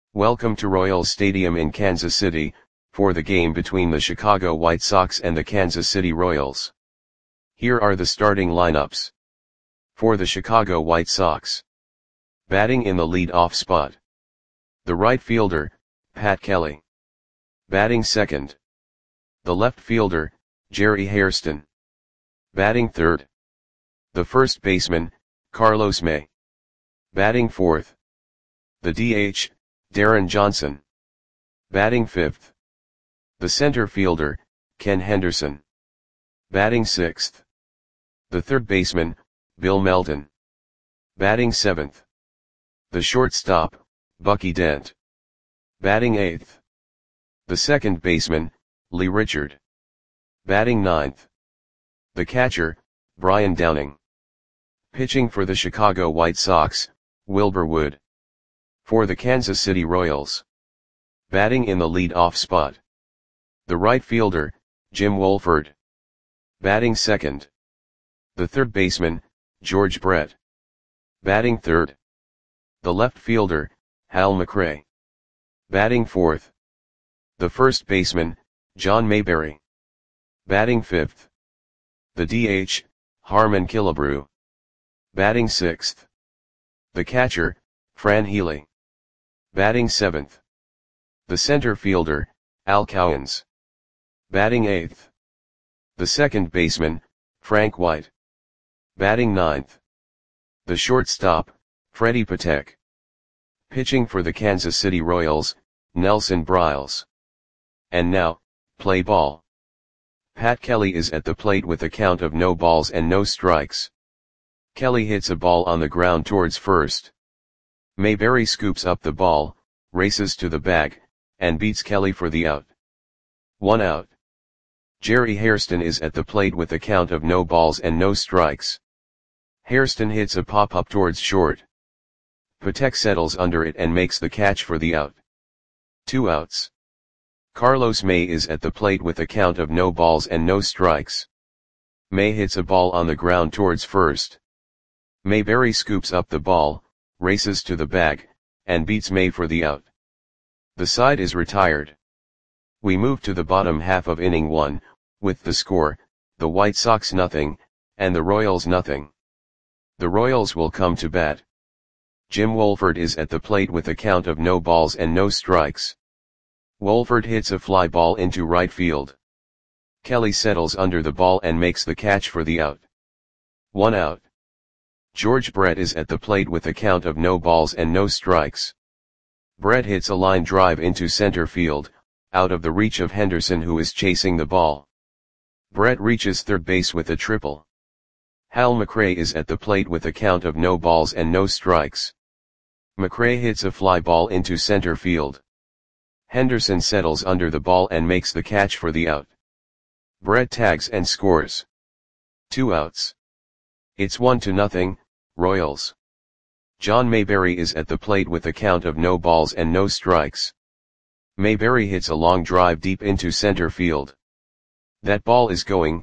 Welcome to Royals Stadium in Kansas City, for the game between the Chicago White Sox and the Kansas City Royals. Here are the starting lineups. For the Chicago White Sox. Batting in the lead-off spot. The right fielder, Pat Kelly. Batting second. The left fielder, Jerry Hairston. Batting third. The first baseman, Carlos May. Batting fourth. The DH, Darren Johnson. Batting fifth. The center fielder, Ken Henderson. Batting sixth. The third baseman, Bill Melton. Batting seventh. The shortstop, Bucky Dent. Batting eighth. The second baseman, Lee Richard. Batting ninth. The catcher, Brian Downing. Pitching for the Chicago White Sox, Wilbur Wood. For the Kansas City Royals. Batting in the lead-off spot. The right fielder, Jim Wohlford. Batting second. The third baseman, George Brett. Batting third. The left fielder, Hal McRae. Batting fourth. The first baseman, John Mayberry. Batting fifth. The DH, Harmon Killebrew. Batting sixth. The catcher, Fran Healy. Batting seventh. The center fielder, Al Cowens. Batting eighth. The second baseman, Frank White. Batting ninth. The shortstop, Freddie Patek. Pitching for the Kansas City Royals, Nelson Briles. And now, play ball. Pat Kelly is at the plate with a count of no balls and no strikes. Kelly hits a ball on the ground towards first. Mayberry scoops up the ball, races to the bag, and beats Kelly for the out. 1 out. Jerry Hairston is at the plate with a count of no balls and no strikes. Hairston hits a pop-up towards short. Patek settles under it and makes the catch for the out. 2 outs. Carlos May is at the plate with a count of no balls and no strikes. May hits a ball on the ground towards first. Mayberry scoops up the ball, races to the bag, and beats May for the out. The side is retired. We move to the bottom half of inning 1, with the score, the White Sox nothing, and the Royals nothing. The Royals will come to bat. Jim Wohlford is at the plate with a count of no balls and no strikes. Wohlford hits a fly ball into right field. Kelly settles under the ball and makes the catch for the out. 1 out. George Brett is at the plate with a count of no balls and no strikes. Brett hits a line drive into center field, out of the reach of Henderson who is chasing the ball. Brett reaches third base with a triple. Hal McRae is at the plate with a count of no balls and no strikes. McRae hits a fly ball into center field. Henderson settles under the ball and makes the catch for the out. Brett tags and scores. 2 outs. It's 1-0, Royals. John Mayberry is at the plate with a count of no balls and no strikes. Mayberry hits a long drive deep into center field. That ball is gone.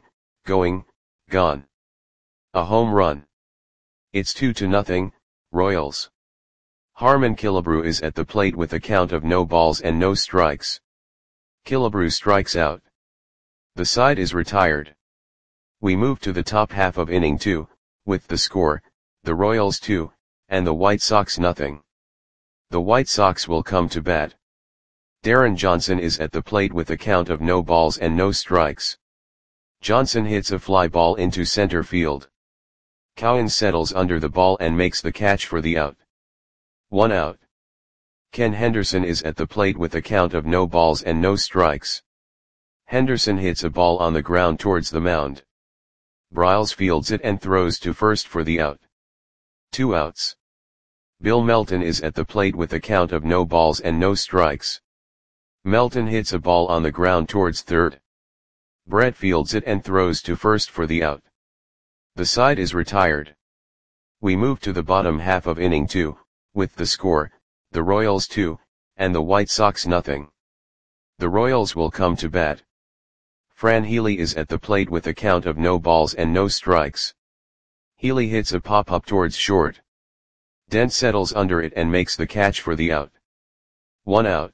A home run. It's 2-0, Royals. Harmon Killebrew is at the plate with a count of no balls and no strikes. Killebrew strikes out. The side is retired. We move to the top half of inning 2, with the score, the Royals 2, and the White Sox nothing. The White Sox will come to bat. Darren Johnson is at the plate with a count of no balls and no strikes. Johnson hits a fly ball into center field. Cowens settles under the ball and makes the catch for the out. 1 out. Ken Henderson is at the plate with a count of no balls and no strikes. Henderson hits a ball on the ground towards the mound. Briles fields it and throws to first for the out. 2 outs. Bill Melton is at the plate with a count of no balls and no strikes. Melton hits a ball on the ground towards third. Brett fields it and throws to first for the out. The side is retired. We move to the bottom half of inning 2, with the score, the Royals 2, and the White Sox nothing. The Royals will come to bat. Fran Healy is at the plate with a count of no balls and no strikes. Healy hits a pop-up towards short. Dent settles under it and makes the catch for the out. 1 out.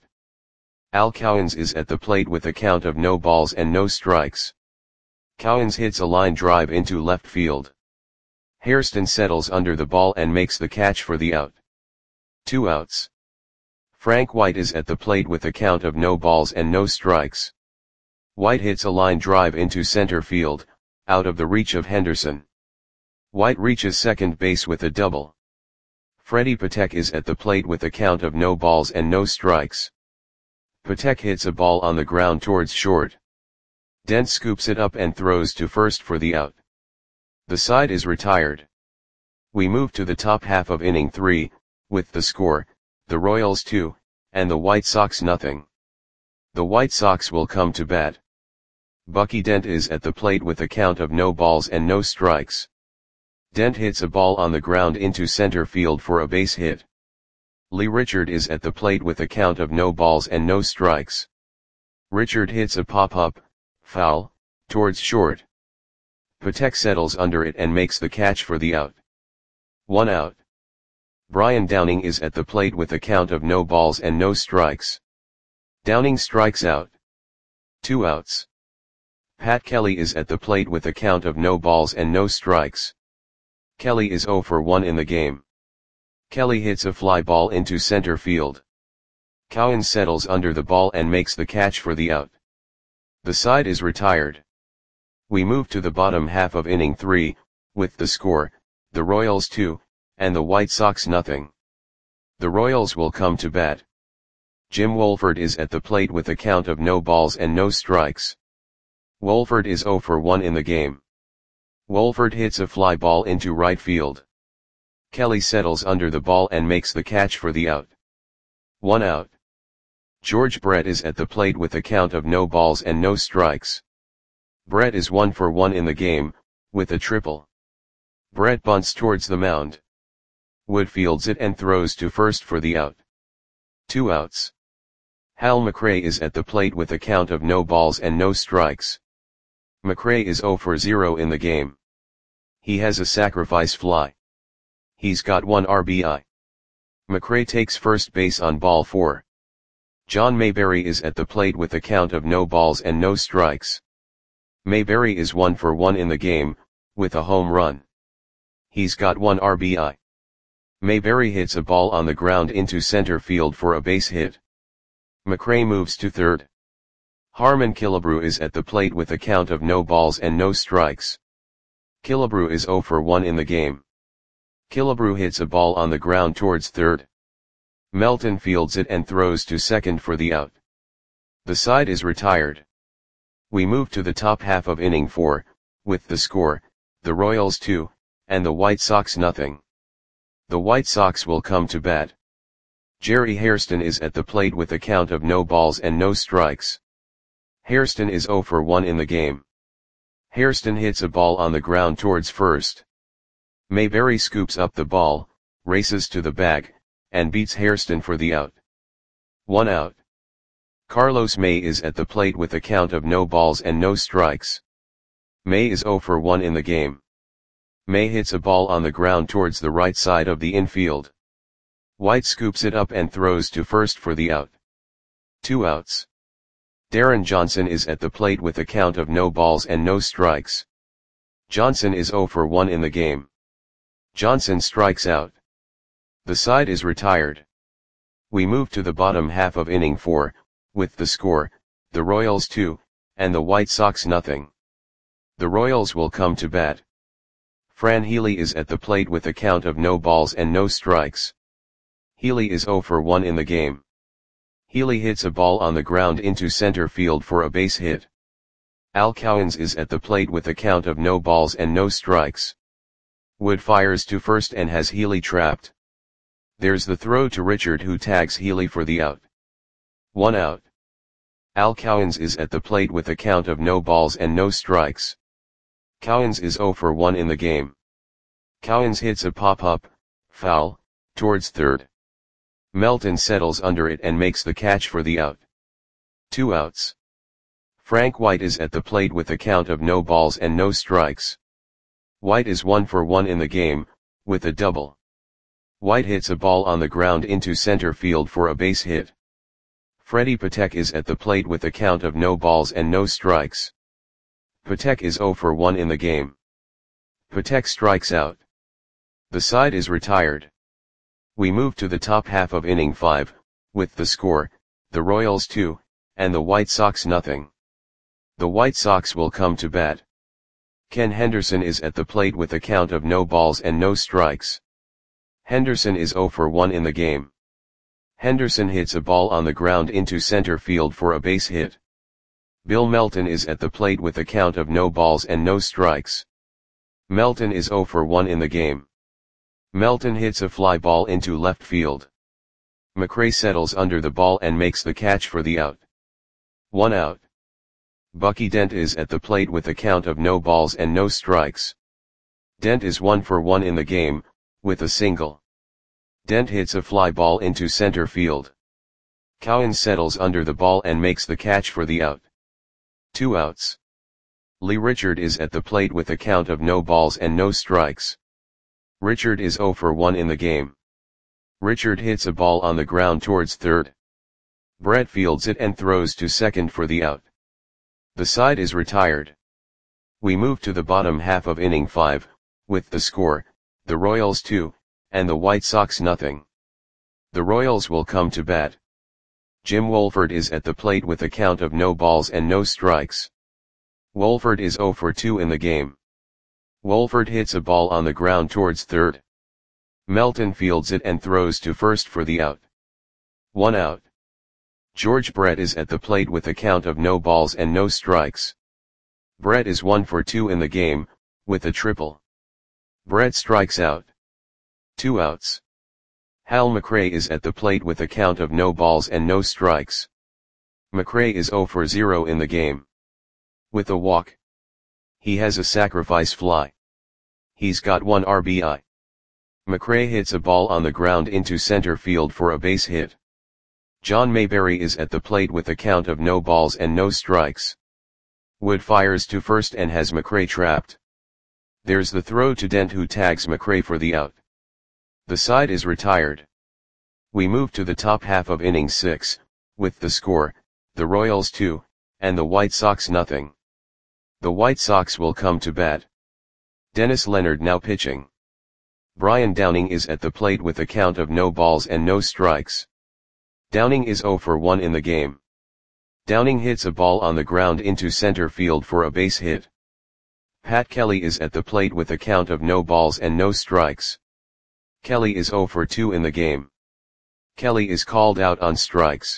Al Cowens is at the plate with a count of no balls and no strikes. Cowens hits a line drive into left field. Hairston settles under the ball and makes the catch for the out. 2 outs. Frank White is at the plate with a count of no balls and no strikes. White hits a line drive into center field, out of the reach of Henderson. White reaches second base with a double. Freddie Patek is at the plate with a count of no balls and no strikes. Patek hits a ball on the ground towards short. Dent scoops it up and throws to first for the out. The side is retired. We move to the top half of inning 3, with the score, the Royals 2, and the White Sox nothing. The White Sox will come to bat. Bucky Dent is at the plate with a count of no balls and no strikes. Dent hits a ball on the ground into center field for a base hit. Lee Richard is at the plate with a count of no balls and no strikes. Richard hits a pop-up, foul, towards short. Patek settles under it and makes the catch for the out. 1 out. Brian Downing is at the plate with a count of no balls and no strikes. Downing strikes out. 2 outs. Pat Kelly is at the plate with a count of no balls and no strikes. Kelly is 0 for 1 in the game. Kelly hits a fly ball into center field. Cowens settles under the ball and makes the catch for the out. The side is retired. We move to the bottom half of inning 3, with the score, the Royals 2, and the White Sox nothing. The Royals will come to bat. Jim Wolford is at the plate with a count of no balls and no strikes. Wolford is 0 for 1 in the game. Wolford hits a fly ball into right field. Kelly settles under the ball and makes the catch for the out. 1 out. George Brett is at the plate with a count of no balls and no strikes. Brett is 1 for 1 in the game, with a triple. Brett bunts towards the mound. Wood fields it and throws to first for the out. 2 outs. Hal McRae is at the plate with a count of no balls and no strikes. McRae is 0 for 0 in the game. He has a sacrifice fly. He's got 1 RBI. McRae takes first base on ball 4. John Mayberry is at the plate with a count of no balls and no strikes. Mayberry is 1 for 1 in the game, with a home run. He's got 1 RBI. Mayberry hits a ball on the ground into center field for a base hit. McRae moves to third. Harmon Killebrew is at the plate with a count of no balls and no strikes. Killebrew is 0 for 1 in the game. Killebrew hits a ball on the ground towards third. Melton fields it and throws to second for the out. The side is retired. We move to the top half of inning 4, with the score, the Royals 2, and the White Sox nothing. The White Sox will come to bat. Jerry Hairston is at the plate with a count of no balls and no strikes. Hairston is 0 for 1 in the game. Hairston hits a ball on the ground towards first. Mayberry scoops up the ball, races to the bag, and beats Hairston for the out. 1 out. Carlos May is at the plate with a count of no balls and no strikes. May is 0 for 1 in the game. May hits a ball on the ground towards the right side of the infield. White scoops it up and throws to first for the out. 2 outs. Darren Johnson is at the plate with a count of no balls and no strikes. Johnson is 0 for 1 in the game. Johnson strikes out. The side is retired. We move to the bottom half of inning 4, with the score, the Royals 2, and the White Sox nothing. The Royals will come to bat. Fran Healy is at the plate with a count of no balls and no strikes. Healy is 0 for 1 in the game. Healy hits a ball on the ground into center field for a base hit. Al Cowens is at the plate with a count of no balls and no strikes. Wood fires to first and has Healy trapped. There's the throw to Richard who tags Healy for the out. 1 out. Al Cowens is at the plate with a count of no balls and no strikes. Cowens is 0 for 1 in the game. Cowens hits a pop-up, foul, towards third. Melton settles under it and makes the catch for the out. 2 outs. Frank White is at the plate with a count of no balls and no strikes. White is 1 for 1 in the game, with a double. White hits a ball on the ground into center field for a base hit. Freddie Patek is at the plate with a count of no balls and no strikes. Patek is 0 for 1 in the game. Patek strikes out. The side is retired. We move to the top half of inning 5, with the score, the Royals 2, and the White Sox nothing. The White Sox will come to bat. Ken Henderson is at the plate with a count of no balls and no strikes. Henderson is 0 for 1 in the game. Henderson hits a ball on the ground into center field for a base hit. Bill Melton is at the plate with a count of no balls and no strikes. Melton is 0 for 1 in the game. Melton hits a fly ball into left field. McRae settles under the ball and makes the catch for the out. 1 out. Bucky Dent is at the plate with a count of no balls and no strikes. Dent is 1 for 1 in the game, with a single. Dent hits a fly ball into center field. Cowan settles under the ball and makes the catch for the out. 2 outs. Lee Richard is at the plate with a count of no balls and no strikes. Richard is 0 for 1 in the game. Richard hits a ball on the ground towards third. Brett fields it and throws to second for the out. The side is retired. We move to the bottom half of inning 5, with the score, the Royals 2, and the White Sox nothing. The Royals will come to bat. Jim Wolford is at the plate with a count of no balls and no strikes. Wolford is 0 for 2 in the game. Wolford hits a ball on the ground towards third. Melton fields it and throws to first for the out. 1 out. George Brett is at the plate with a count of no balls and no strikes. Brett is 1 for 2 in the game, with a triple. Brett strikes out. 2 outs. Hal McRae is at the plate with a count of no balls and no strikes. McRae is 0 for 0 in the game. With a walk. He has a sacrifice fly. He's got 1 RBI. McRae hits a ball on the ground into center field for a base hit. John Mayberry is at the plate with a count of no balls and no strikes. Wood fires to first and has McRae trapped. There's the throw to Dent, who tags McRae for the out. The side is retired. We move to the top half of inning 6, with the score, the Royals 2, and the White Sox nothing. The White Sox will come to bat. Dennis Leonard now pitching. Brian Downing is at the plate with a count of no balls and no strikes. Downing is 0 for 1 in the game. Downing hits a ball on the ground into center field for a base hit. Pat Kelly is at the plate with a count of no balls and no strikes. Kelly is 0 for 2 in the game. Kelly is called out on strikes.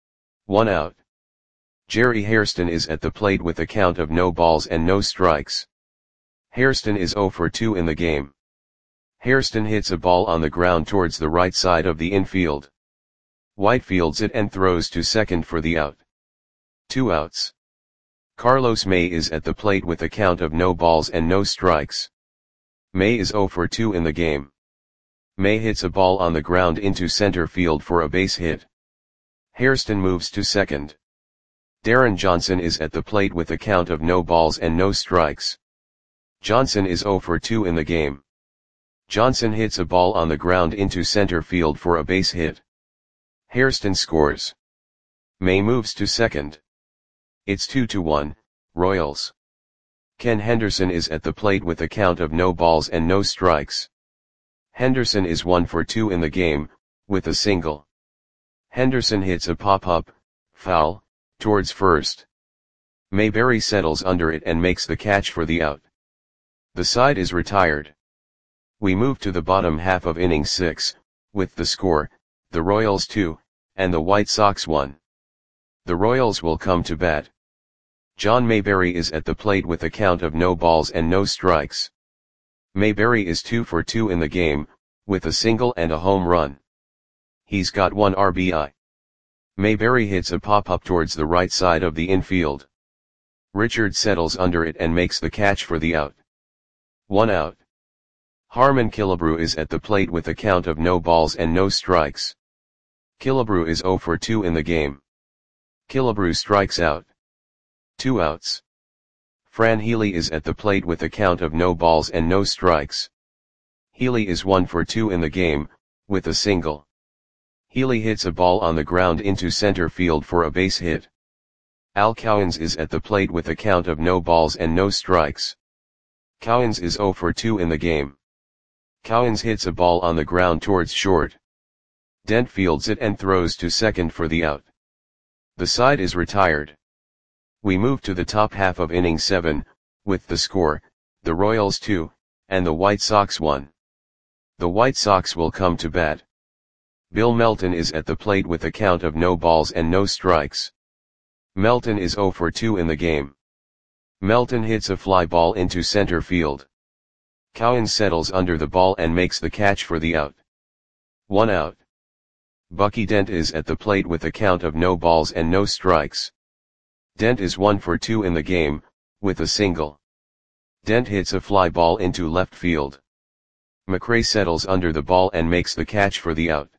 1 out. Jerry Hairston is at the plate with a count of no balls and no strikes. Hairston is 0 for 2 in the game. Hairston hits a ball on the ground towards the right side of the infield. White fields it and throws to second for the out. 2 outs. Carlos May is at the plate with a count of no balls and no strikes. May is 0 for 2 in the game. May hits a ball on the ground into center field for a base hit. Hairston moves to second. Darren Johnson is at the plate with a count of no balls and no strikes. Johnson is 0 for 2 in the game. Johnson hits a ball on the ground into center field for a base hit. Hairston scores. May moves to second. It's 2-1, Royals. Ken Henderson is at the plate with a count of no balls and no strikes. Henderson is 1 for 2 in the game, with a single. Henderson hits a pop-up, foul, towards first. Mayberry settles under it and makes the catch for the out. The side is retired. We move to the bottom half of inning 6, with the score, the Royals 2, and the White Sox 1. The Royals will come to bat. John Mayberry is at the plate with a count of no balls and no strikes. Mayberry is 2 for 2 in the game, with a single and a home run. He's got 1 RBI. Mayberry hits a pop-up towards the right side of the infield. Richard settles under it and makes the catch for the out. 1 out. Harmon Killebrew is at the plate with a count of no balls and no strikes. Killebrew is 0 for 2 in the game. Killebrew strikes out. 2 outs. Fran Healy is at the plate with a count of no balls and no strikes. Healy is 1 for 2 in the game, with a single. Healy hits a ball on the ground into center field for a base hit. Al Cowens is at the plate with a count of no balls and no strikes. Cowens is 0 for 2 in the game. Cowens hits a ball on the ground towards short. Dent fields it and throws to second for the out. The side is retired. We move to the top half of inning 7, with the score, the Royals 2, and the White Sox 1. The White Sox will come to bat. Bill Melton is at the plate with a count of no balls and no strikes. Melton is 0 for 2 in the game. Melton hits a fly ball into center field. Cowens settles under the ball and makes the catch for the out. 1 out. Bucky Dent is at the plate with a count of no balls and no strikes. Dent is 1 for 2 in the game, with a single. Dent hits a fly ball into left field. McRae settles under the ball and makes the catch for the out.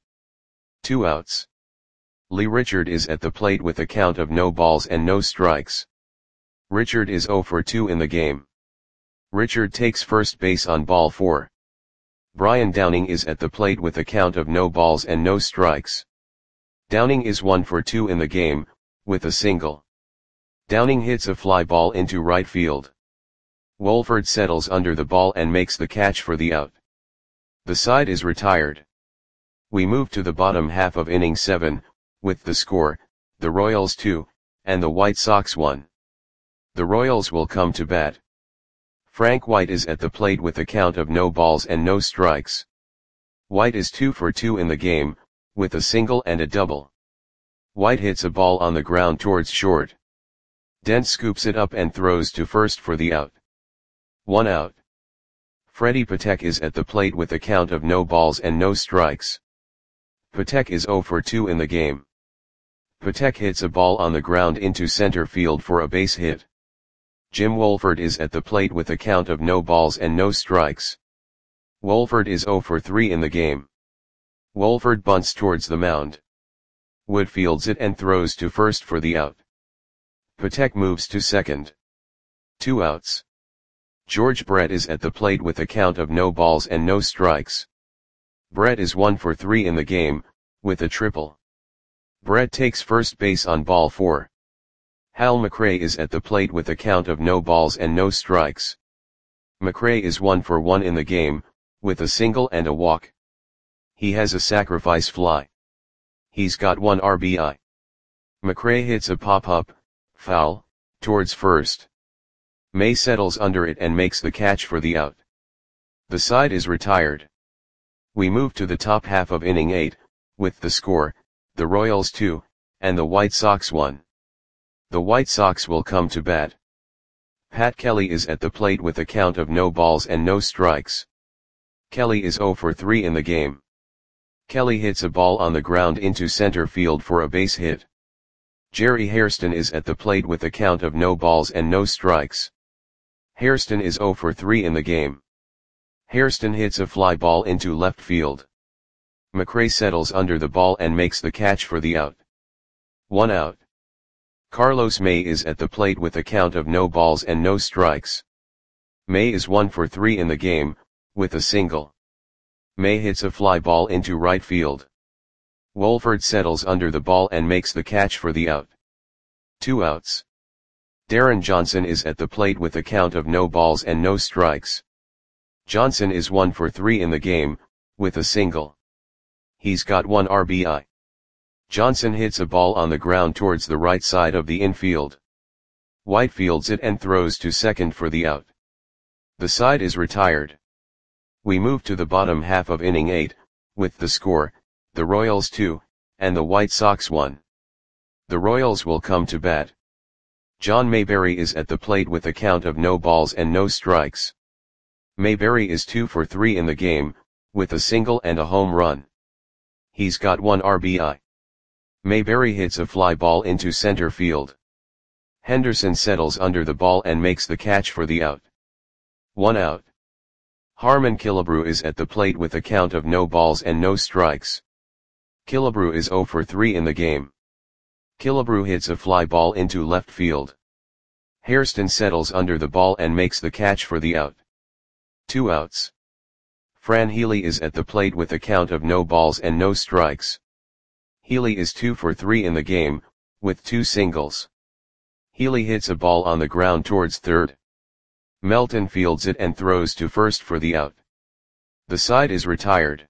2 outs. Lee Richard is at the plate with a count of no balls and no strikes. Richard is 0 for 2 in the game. Richard takes first base on ball 4. Brian Downing is at the plate with a count of no balls and no strikes. Downing is 1 for 2 in the game, with a single. Downing hits a fly ball into right field. Wolford settles under the ball and makes the catch for the out. The side is retired. We move to the bottom half of inning 7, with the score, the Royals 2, and the White Sox 1. The Royals will come to bat. Frank White is at the plate with a count of no balls and no strikes. White is 2 for 2 in the game, with a single and a double. White hits a ball on the ground towards short. Dent scoops it up and throws to first for the out. 1 out. Freddie Patek is at the plate with a count of no balls and no strikes. Patek is 0 for 2 in the game. Patek hits a ball on the ground into center field for a base hit. Jim Wolford is at the plate with a count of no balls and no strikes. Wolford is 0 for 3 in the game. Wolford bunts towards the mound. Wood fields it and throws to first for the out. Patek moves to second. 2 outs. George Brett is at the plate with a count of no balls and no strikes. Brett is 1 for 3 in the game, with a triple. Brett takes first base on ball 4. Hal McRae is at the plate with a count of no balls and no strikes. McRae is 1 for 1 in the game, with a single and a walk. He has a sacrifice fly. He's got 1 RBI. McRae hits a pop-up, foul, towards first. May settles under it and makes the catch for the out. The side is retired. We move to the top half of inning 8, with the score, the Royals 2, and the White Sox 1. The White Sox will come to bat. Pat Kelly is at the plate with a count of no balls and no strikes. Kelly is 0 for 3 in the game. Kelly hits a ball on the ground into center field for a base hit. Jerry Hairston is at the plate with a count of no balls and no strikes. Hairston is 0 for 3 in the game. Hairston hits a fly ball into left field. McRae settles under the ball and makes the catch for the out. 1 out. Carlos May is at the plate with a count of no balls and no strikes. May is 1 for 3 in the game, with a single. May hits a fly ball into right field. Wolford settles under the ball and makes the catch for the out. 2 outs. Darren Johnson is at the plate with a count of no balls and no strikes. Johnson is 1 for 3 in the game, with a single. He's got 1 RBI. Johnson hits a ball on the ground towards the right side of the infield. White fields it and throws to second for the out. The side is retired. We move to the bottom half of inning 8, with the score, the Royals 2, and the White Sox 1. The Royals will come to bat. John Mayberry is at the plate with a count of no balls and no strikes. Mayberry is 2 for 3 in the game, with a single and a home run. He's got 1 RBI. Mayberry hits a fly ball into center field. Henderson settles under the ball and makes the catch for the out. 1 out. Harmon Killebrew is at the plate with a count of no balls and no strikes. Killebrew is 0 for 3 in the game. Killebrew hits a fly ball into left field. Hairston settles under the ball and makes the catch for the out. 2 outs. Fran Healy is at the plate with a count of no balls and no strikes. Healy is 2 for 3 in the game, with 2 singles. Healy hits a ball on the ground towards third. Melton fields it and throws to first for the out. The side is retired.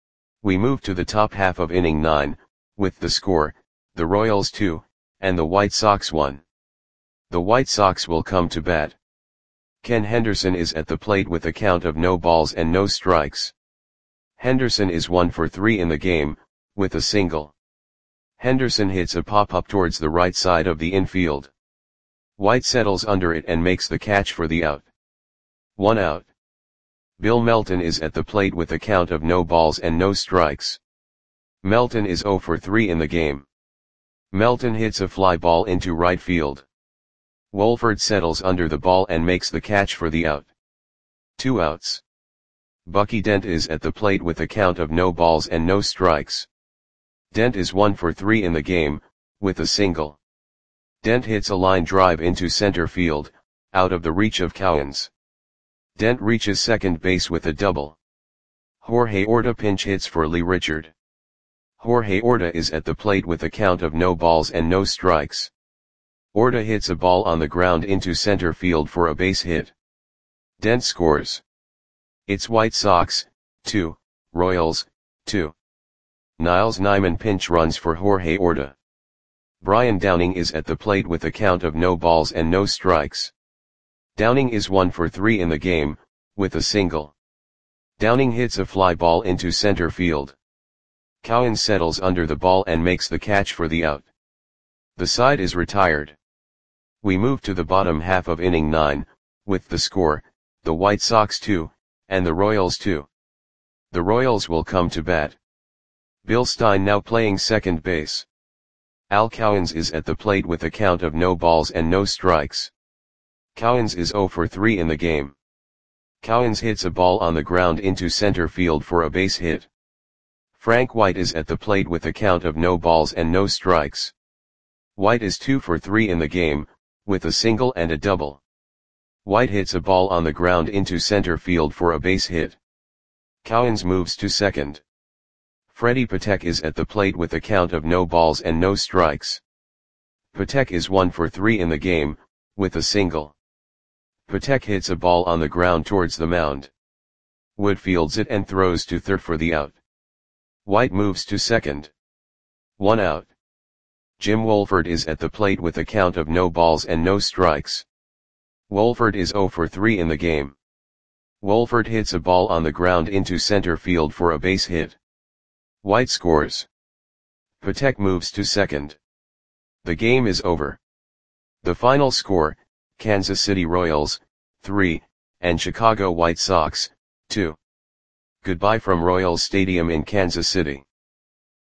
We move to the top half of inning 9, with the score, the Royals 2, and the White Sox 1. The White Sox will come to bat. Ken Henderson is at the plate with a count of no balls and no strikes. Henderson is 1 for 3 in the game, with a single. Henderson hits a pop-up towards the right side of the infield. White settles under it and makes the catch for the out. 1 out. Bill Melton is at the plate with a count of no balls and no strikes. Melton is 0 for 3 in the game. Melton hits a fly ball into right field. Wolford settles under the ball and makes the catch for the out. 2 outs. Bucky Dent is at the plate with a count of no balls and no strikes. Dent is 1 for 3 in the game, with a single. Dent hits a line drive into center field, out of the reach of Cowens. Dent reaches second base with a double. Jorge Orta pinch hits for Lee Richard. Jorge Orta is at the plate with a count of no balls and no strikes. Orta hits a ball on the ground into center field for a base hit. Dent scores. It's White Sox, 2, Royals, 2. Niles Nyman pinch runs for Jorge Orta. Brian Downing is at the plate with a count of no balls and no strikes. Downing is 1 for 3 in the game, with a single. Downing hits a fly ball into center field. Cowens settles under the ball and makes the catch for the out. The side is retired. We move to the bottom half of inning 9, with the score, the White Sox 2, and the Royals 2. The Royals will come to bat. Bill Stein now playing second base. Al Cowens is at the plate with a count of no balls and no strikes. Cowens is 0 for 3 in the game. Cowens hits a ball on the ground into center field for a base hit. Frank White is at the plate with a count of no balls and no strikes. White is 2 for 3 in the game, with a single and a double. White hits a ball on the ground into center field for a base hit. Cowens moves to second. Freddie Patek is at the plate with a count of no balls and no strikes. Patek is 1 for 3 in the game, with a single. Patek hits a ball on the ground towards the mound. Wood fields it and throws to third for the out. White moves to second. 1 out. Jim Wolford is at the plate with a count of no balls and no strikes. Wolford is 0 for 3 in the game. Wolford hits a ball on the ground into center field for a base hit. White scores. Patek moves to second. The game is over. The final score, Kansas City Royals, 3, and Chicago White Sox, 2. Goodbye from Royals Stadium in Kansas City.